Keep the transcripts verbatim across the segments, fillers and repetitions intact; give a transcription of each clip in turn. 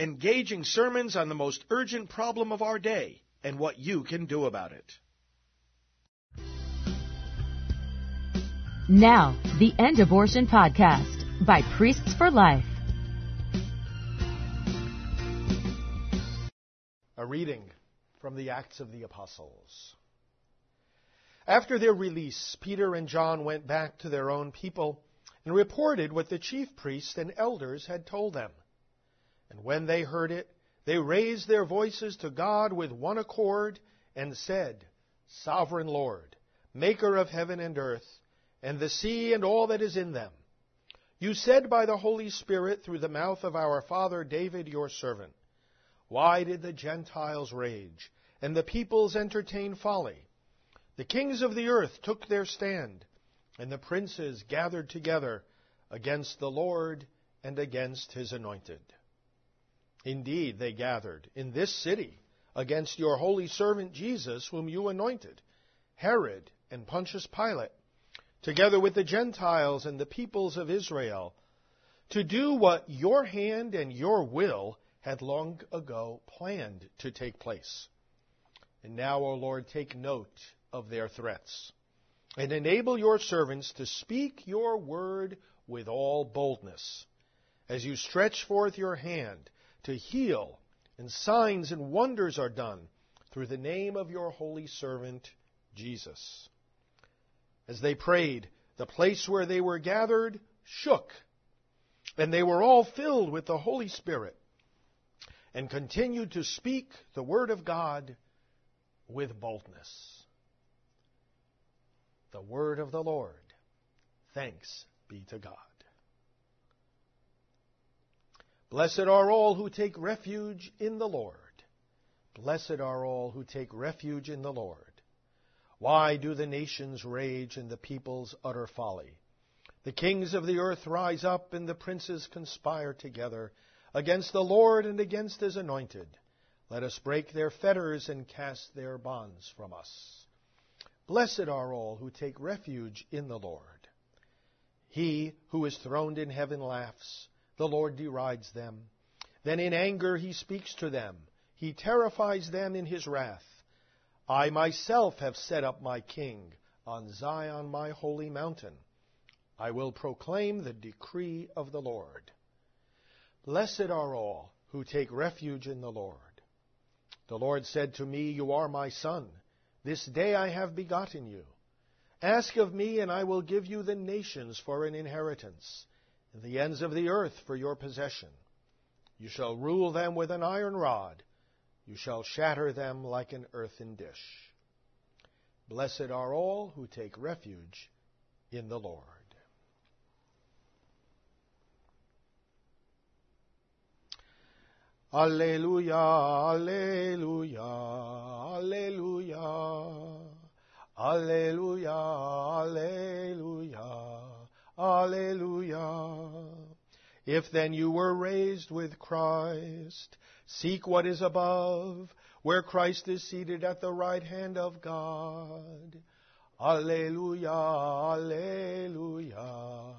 engaging sermons on the most urgent problem of our day and what you can do about it. Now, the End Abortion Podcast by Priests for Life. A reading from the Acts of the Apostles. After their release, Peter and John went back to their own people and reported what the chief priests and elders had told them. And when they heard it, they raised their voices to God with one accord and said, Sovereign Lord, Maker of heaven and earth, and the sea and all that is in them, you said by the Holy Spirit through the mouth of our father David, your servant, why did the Gentiles rage, and the peoples entertain folly? The kings of the earth took their stand, and the princes gathered together against the Lord and against his anointed. Indeed, they gathered in this city against your holy servant Jesus, whom you anointed, Herod and Pontius Pilate, together with the Gentiles and the peoples of Israel, to do what your hand and your will had long ago planned to take place. And now, O Lord, take note of their threats, and enable your servants to speak your word with all boldness, as you stretch forth your hand to heal, and signs and wonders are done through the name of your holy servant, Jesus. As they prayed, the place where they were gathered shook, and they were all filled with the Holy Spirit, and continued to speak the word of God with boldness. The word of the Lord. Thanks be to God. Blessed are all who take refuge in the Lord. Blessed are all who take refuge in the Lord. Why do the nations rage and the peoples utter folly? The kings of the earth rise up, and the princes conspire together against the Lord and against his anointed. Let us break their fetters and cast their bonds from us. Blessed are all who take refuge in the Lord. He who is throned in heaven laughs. The Lord derides them. Then in anger he speaks to them. He terrifies them in his wrath. I myself have set up my king on Zion, my holy mountain. I will proclaim the decree of the Lord. Blessed are all who take refuge in the Lord. The Lord said to me, You are my son. This day I have begotten you. Ask of me, and I will give you the nations for an inheritance, and the ends of the earth for your possession. You shall rule them with an iron rod. You shall shatter them like an earthen dish. Blessed are all who take refuge in the Lord. Alleluia, alleluia, alleluia, alleluia, alleluia, alleluia. If then you were raised with Christ, seek what is above, where Christ is seated at the right hand of God. Alleluia, alleluia,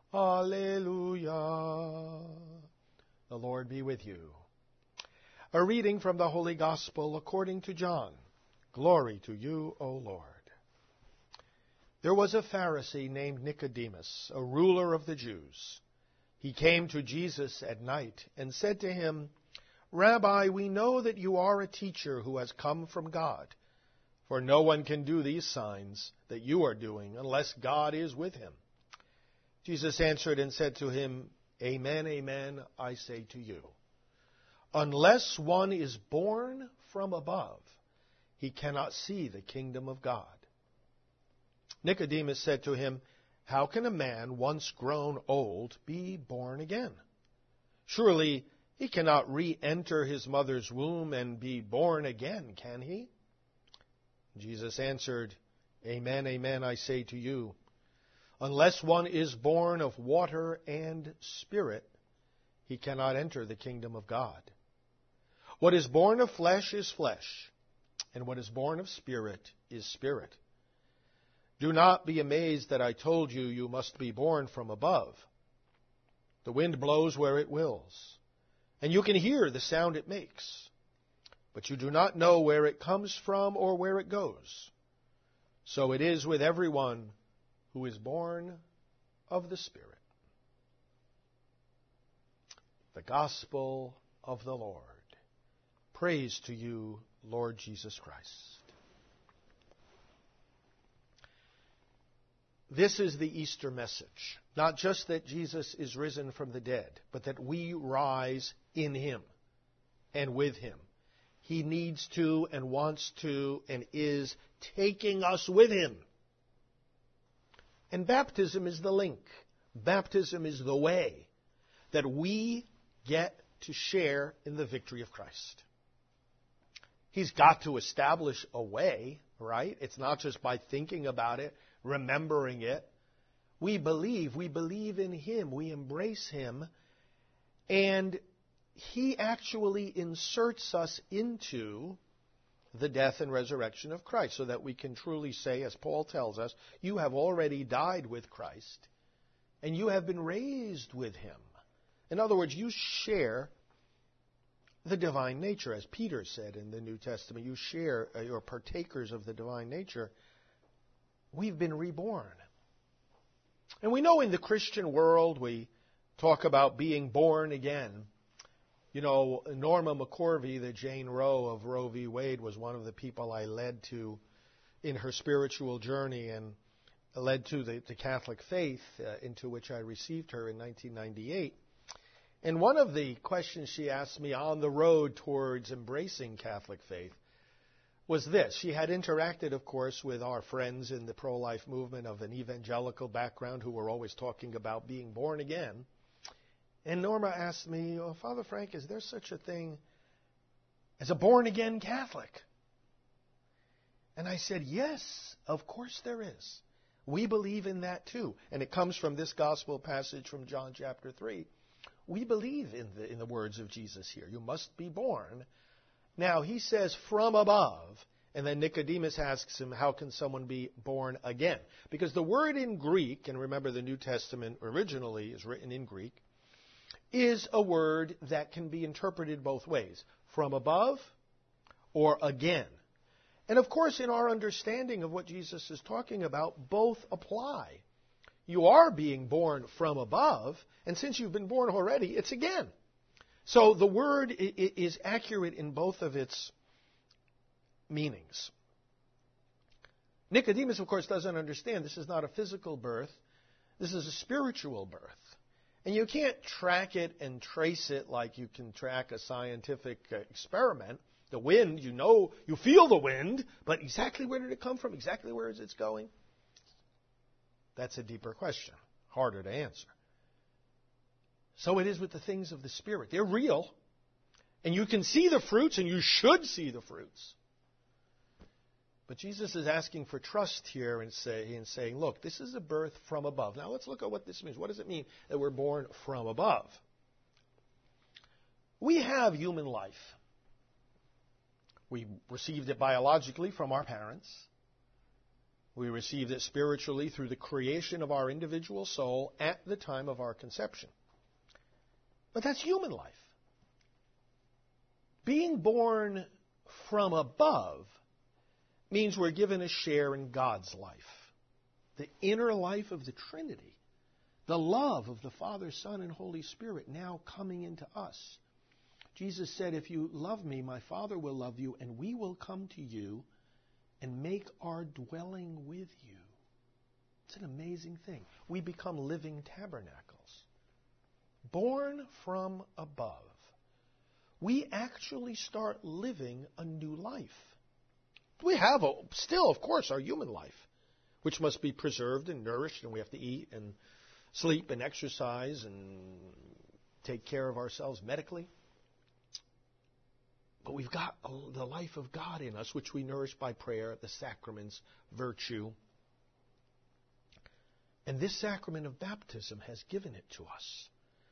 alleluia. The Lord be with you. A reading from the Holy Gospel according to John. Glory to you, O Lord. There was a Pharisee named Nicodemus, a ruler of the Jews. He came to Jesus at night and said to him, Rabbi, we know that you are a teacher who has come from God, for no one can do these signs that you are doing unless God is with him. Jesus answered and said to him, Amen, amen, I say to you. Unless one is born from above, he cannot see the kingdom of God. Nicodemus said to him, How can a man once grown old be born again? Surely he cannot re-enter his mother's womb and be born again, can he? Jesus answered, Amen, amen, I say to you, unless one is born of water and Spirit, he cannot enter the kingdom of God. What is born of flesh is flesh, and what is born of Spirit is spirit. Do not be amazed that I told you you must be born from above. The wind blows where it wills, and you can hear the sound it makes, but you do not know where it comes from or where it goes. So it is with everyone who is born of the Spirit. The Gospel of the Lord. Praise to you, Lord Jesus Christ. This is the Easter message. Not just that Jesus is risen from the dead, but that we rise in Him and with Him. He needs to and wants to and is taking us with Him. And baptism is the link. Baptism is the way that we get to share in the victory of Christ. He's got to establish a way, right? It's not just by thinking about it, remembering it. We believe. We believe in Him. We embrace Him. And He actually inserts us into the death and resurrection of Christ so that we can truly say, as Paul tells us, you have already died with Christ and you have been raised with Him. In other words, you share the divine nature. As Peter said in the New Testament, you share, uh, you're partakers of the divine nature. We've been reborn. And we know in the Christian world we talk about being born again. You know, Norma McCorvey, the Jane Roe of Roe v. Wade, was one of the people I led to in her spiritual journey and led to the, the Catholic faith uh, into which I received her in nineteen ninety-eight. And one of the questions she asked me on the road towards embracing Catholic faith was this. She had interacted, of course, with our friends in the pro-life movement of an evangelical background who were always talking about being born again. And Norma asked me, oh, Father Frank, is there such a thing as a born-again Catholic? And I said, yes, of course there is. We believe in that too. And it comes from this gospel passage from John chapter three. We believe in the, in the words of Jesus here. You must be born. Now, he says from above. And then Nicodemus asks him, how can someone be born again? Because the word in Greek, and remember the New Testament originally is written in Greek, is a word that can be interpreted both ways, from above or again. And of course, in our understanding of what Jesus is talking about, both apply. You are being born from above, and since you've been born already, it's again. So the word is accurate in both of its meanings. Nicodemus, of course, doesn't understand this is not a physical birth. This is a spiritual birth. And you can't track it and trace it like you can track a scientific uh, experiment. The wind, you know, you feel the wind, but exactly where did it come from? Exactly where is it going? That's a deeper question, harder to answer. So it is with the things of the Spirit. They're real, and you can see the fruits, and you should see the fruits. But Jesus is asking for trust here and say, and saying, look, this is a birth from above. Now let's look at what this means. What does it mean that we're born from above? We have human life. We received it biologically from our parents. We received it spiritually through the creation of our individual soul at the time of our conception. But that's human life. Being born from above means we're given a share in God's life. The inner life of the Trinity. The love of the Father, Son, and Holy Spirit now coming into us. Jesus said, if you love me, my Father will love you, and we will come to you and make our dwelling with you. It's an amazing thing. We become living tabernacles. Born from above. We actually start living a new life. We have, a, still, of course, our human life, which must be preserved and nourished, and we have to eat and sleep and exercise and take care of ourselves medically. But we've got the life of God in us, which we nourish by prayer, the sacraments, virtue. And this sacrament of baptism has given it to us.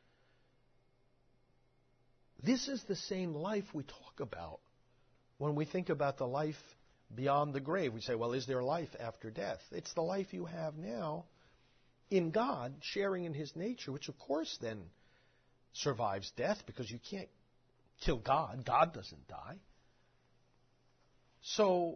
This is the same life we talk about when we think about the life beyond the grave. We say, well, is there life after death? It's the life you have now in God, sharing in His nature, which of course then survives death, because you can't kill God. God doesn't die. So,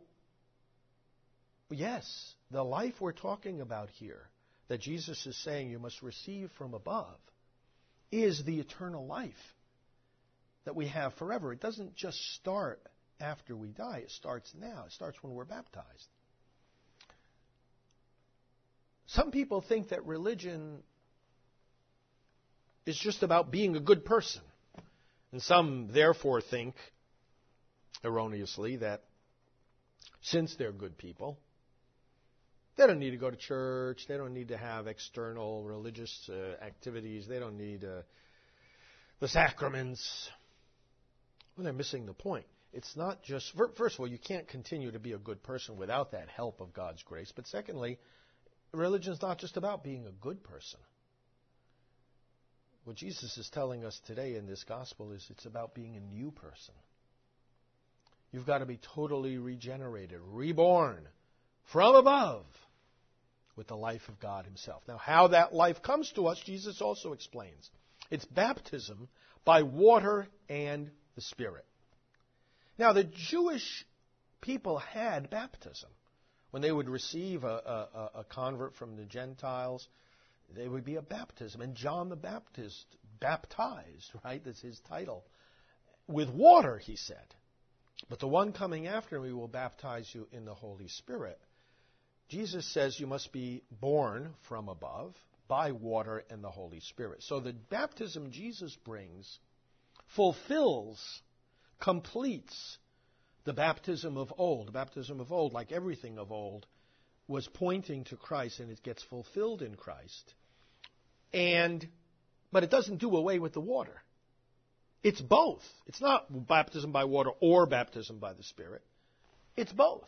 yes, the life we're talking about here, that Jesus is saying you must receive from above, is the eternal life that we have forever. It doesn't just start after we die. It starts now. It starts when we're baptized. Some people think that religion is just about being a good person. And some, therefore, think, erroneously, that since they're good people, they don't need to go to church, they don't need to have external religious uh, activities, they don't need uh, the sacraments. Well, they're missing the point. It's not just, first of all, you can't continue to be a good person without that help of God's grace. But secondly, religion is not just about being a good person. What Jesus is telling us today in this gospel is it's about being a new person. You've got to be totally regenerated, reborn from above with the life of God himself. Now, how that life comes to us, Jesus also explains. It's baptism by water and the Spirit. Now, the Jewish people had baptism. When they would receive a, a, a convert from the Gentiles, there would be a baptism. And John the Baptist baptized, right? That's his title. With water, he said. But the one coming after me will baptize you in the Holy Spirit. Jesus says you must be born from above by water and the Holy Spirit. So the baptism Jesus brings fulfills, completes the baptism of old. The baptism of old, like everything of old, was pointing to Christ, and it gets fulfilled in Christ. And, but it doesn't do away with the water. It's both. It's not baptism by water or baptism by the Spirit. It's both.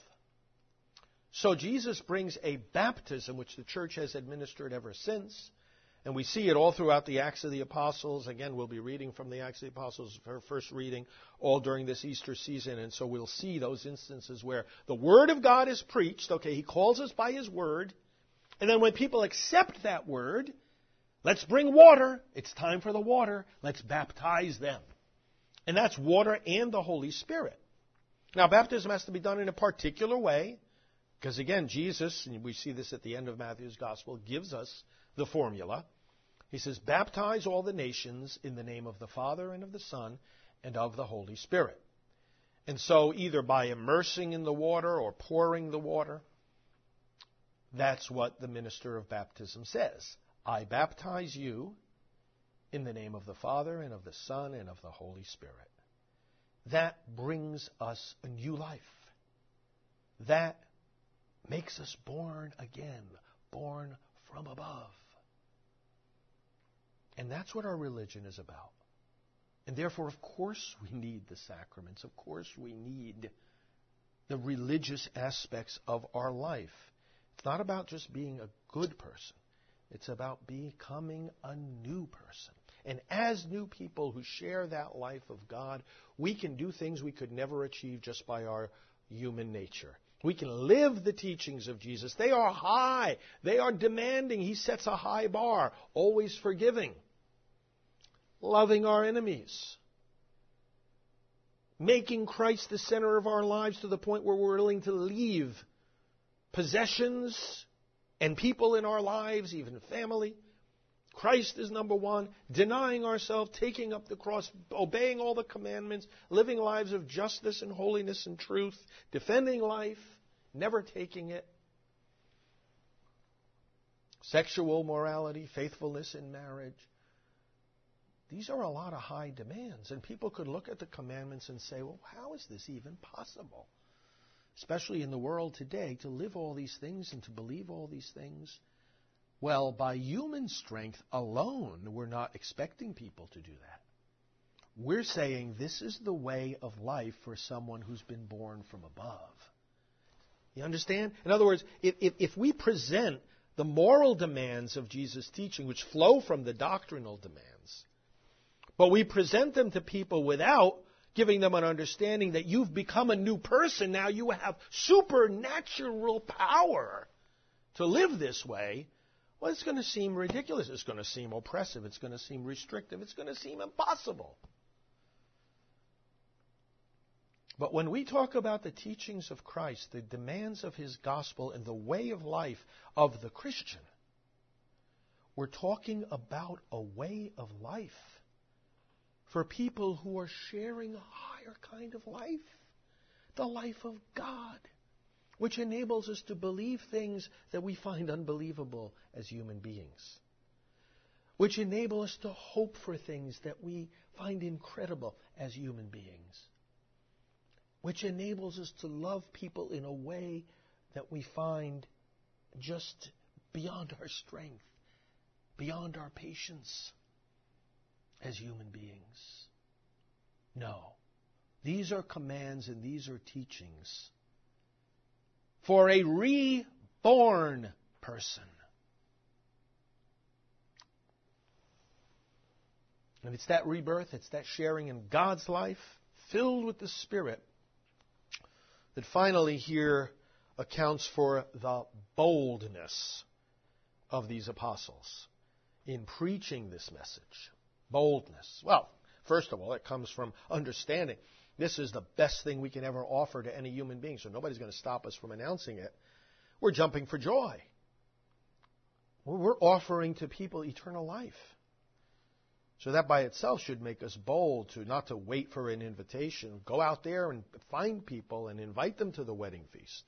So Jesus brings a baptism which the church has administered ever since. And we see it all throughout the Acts of the Apostles. Again, we'll be reading from the Acts of the Apostles, our first reading, all during this Easter season. And so we'll see those instances where the Word of God is preached. Okay, he calls us by his Word. And then when people accept that Word, let's bring water. It's time for the water. Let's baptize them. And that's water and the Holy Spirit. Now, baptism has to be done in a particular way. Because again, Jesus, and we see this at the end of Matthew's Gospel, gives us the formula. He says, baptize all the nations in the name of the Father and of the Son and of the Holy Spirit. And so either by immersing in the water or pouring the water, that's what the minister of baptism says. I baptize you in the name of the Father and of the Son and of the Holy Spirit. That brings us a new life. That makes us born again, born from above. And that's what our religion is about. And therefore, of course, we need the sacraments. Of course, we need the religious aspects of our life. It's not about just being a good person. It's about becoming a new person. And as new people who share that life of God, we can do things we could never achieve just by our human nature. We can live the teachings of Jesus. They are high. They are demanding. He sets a high bar, always forgiving, loving our enemies, making Christ the center of our lives to the point where we're willing to leave possessions and people in our lives, even family. Christ is number one, denying ourselves, taking up the cross, obeying all the commandments, living lives of justice and holiness and truth, defending life, never taking it. Sexual morality, faithfulness in marriage. These are a lot of high demands. And people could look at the commandments and say, well, how is this even possible? Especially in the world today, to live all these things and to believe all these things. Well, by human strength alone, we're not expecting people to do that. We're saying this is the way of life for someone who's been born from above. You understand? In other words, if, if, if we present the moral demands of Jesus' teaching, which flow from the doctrinal demands, but we present them to people without giving them an understanding that you've become a new person, now you have supernatural power to live this way, well, it's going to seem ridiculous. It's going to seem oppressive. It's going to seem restrictive. It's going to seem impossible. But when we talk about the teachings of Christ, the demands of His gospel, and the way of life of the Christian, we're talking about a way of life for people who are sharing a higher kind of life, the life of God, which enables us to believe things that we find unbelievable as human beings, which enable us to hope for things that we find incredible as human beings, which enables us to love people in a way that we find just beyond our strength, beyond our patience as human beings. No. These are commands and these are teachings for a reborn person. And it's that rebirth, it's that sharing in God's life, filled with the Spirit, that finally here accounts for the boldness of these apostles in preaching this message. Boldness. Well, first of all, it comes from understanding this is the best thing we can ever offer to any human being, so nobody's going to stop us from announcing it. We're jumping for joy. We're offering to people eternal life. So that by itself should make us bold to not to wait for an invitation. Go out there and find people and invite them to the wedding feast.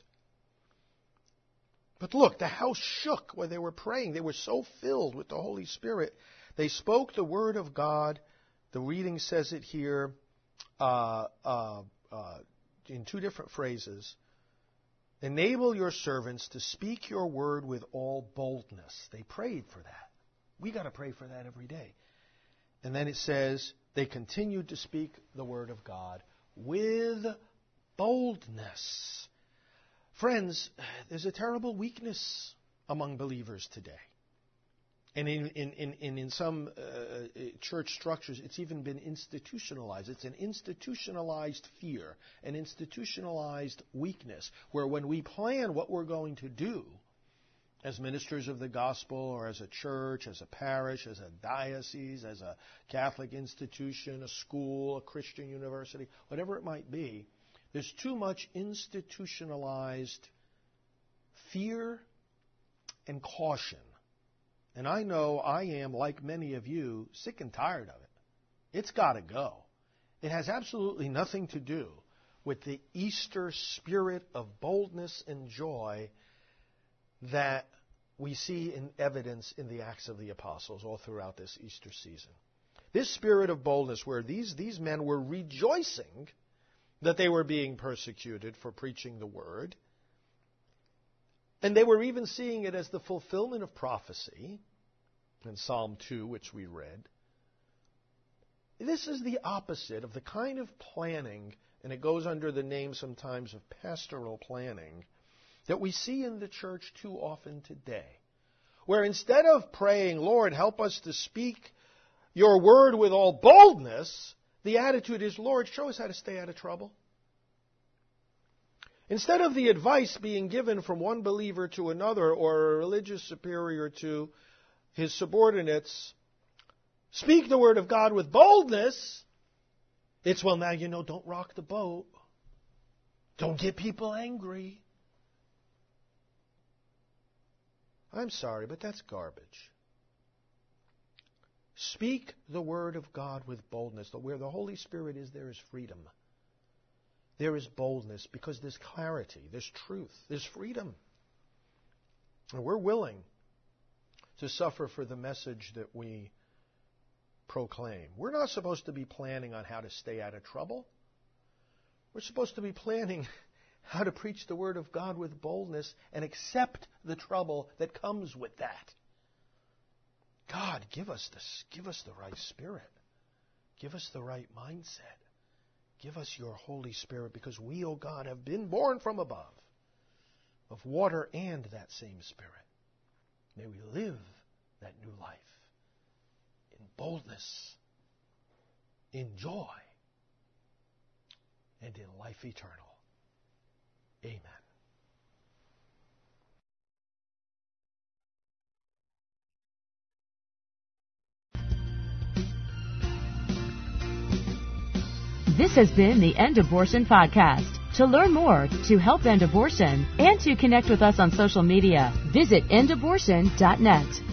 But look, the house shook when they were praying. They were so filled with the Holy Spirit. They spoke the word of God. The reading says it here uh, uh, uh, in two different phrases. Enable your servants to speak your word with all boldness. They prayed for that. We got to pray for that every day. And then it says, they continued to speak the word of God with boldness. Friends, there's a terrible weakness among believers today. And in, in, in, in, in some uh, church structures, it's even been institutionalized. It's an institutionalized fear, an institutionalized weakness, where when we plan what we're going to do, as ministers of the gospel, or as a church, as a parish, as a diocese, as a Catholic institution, a school, a Christian university, whatever it might be, there's too much institutionalized fear and caution. And I know I am, like many of you, sick and tired of it. It's got to go. It has absolutely nothing to do with the Easter spirit of boldness and joy that we see in evidence in the Acts of the Apostles all throughout this Easter season. This spirit of boldness, where these, these men were rejoicing that they were being persecuted for preaching the word, and they were even seeing it as the fulfillment of prophecy in Psalm two, which we read. This is the opposite of the kind of planning, and it goes under the name sometimes of pastoral planning, that we see in the church too often today, where instead of praying, Lord, help us to speak your word with all boldness, the attitude is, Lord, show us how to stay out of trouble. Instead of the advice being given from one believer to another, or a religious superior to his subordinates, speak the word of God with boldness, it's, well, now, you know, don't rock the boat. Don't get people angry. I'm sorry, but that's garbage. Speak the word of God with boldness. Where the Holy Spirit is, there is freedom. There is boldness because there's clarity, there's truth, there's freedom. And we're willing to suffer for the message that we proclaim. We're not supposed to be planning on how to stay out of trouble. We're supposed to be planning how to preach the word of God with boldness and accept the trouble that comes with that. God, give us this, give us the right spirit. Give us the right mindset. Give us your Holy Spirit, because we, O God, have been born from above, of water and that same Spirit. May we live that new life in boldness, in joy, and in life eternal. Amen. This has been the End Abortion Podcast. To learn more, to help end abortion, and to connect with us on social media, visit end abortion dot net.